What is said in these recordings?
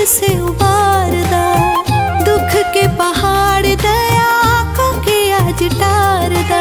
से उबारदा, दुख के पहाड़ दया को के आज टारदा।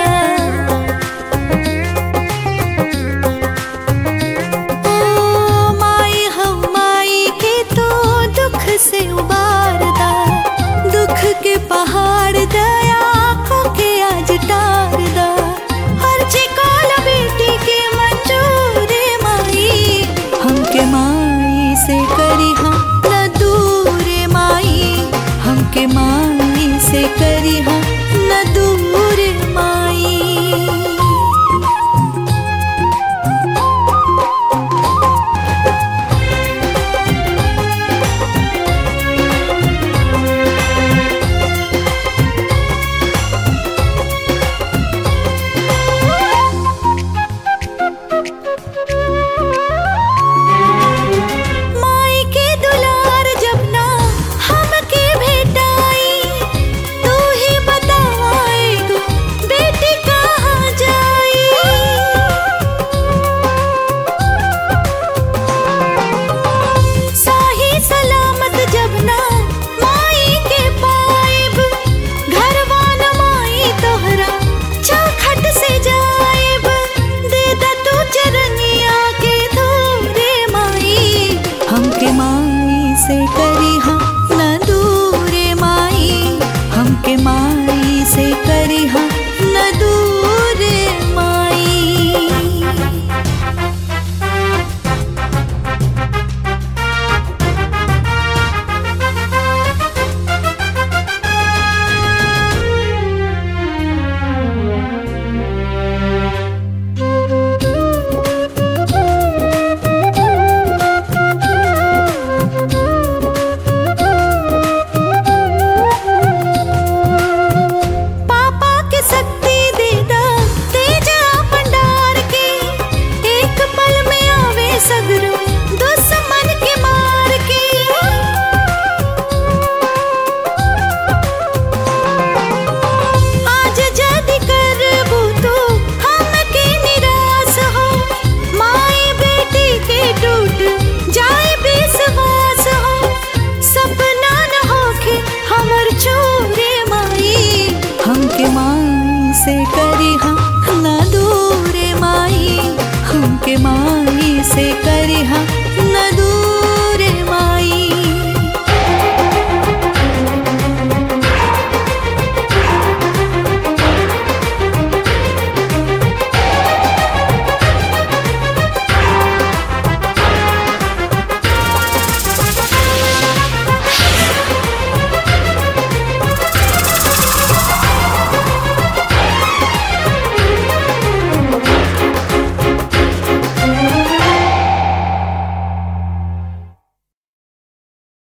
ओ माई हम माई के तो दुख से उबारदा, दुख के पहाड़ दया को के आज टारदा। अर्जी काला बेटी के मंजूर माई, हमके माई से करी हम न दूर माई, हमके माई से करी हम न दूर माई। माई के दुलार जब ना हमके भेटाई, तू ही बताए तू बेटी कहाँ जाई। सही सलामत जब ना माई के पाइब, घरवा न माई तोहरा चौखट से जाइब। दे दा तू चरनिया के धूरे माई, हमके माई से करी हम न दूरे माई, हमके माई से करी हम न दूरे माई। पापा के शक्ति दे दा, तेजा भंडार के, एक पल में आवे सगरो दुश्मन के मार के। आज जदी करबू तो हमके निराश हो, माई बेटी के टूट जाए विश्वास हो। सपना न होके हमर चोरे माई, हमके माई से करी हम न दूरे माई, हमके माई से करी हम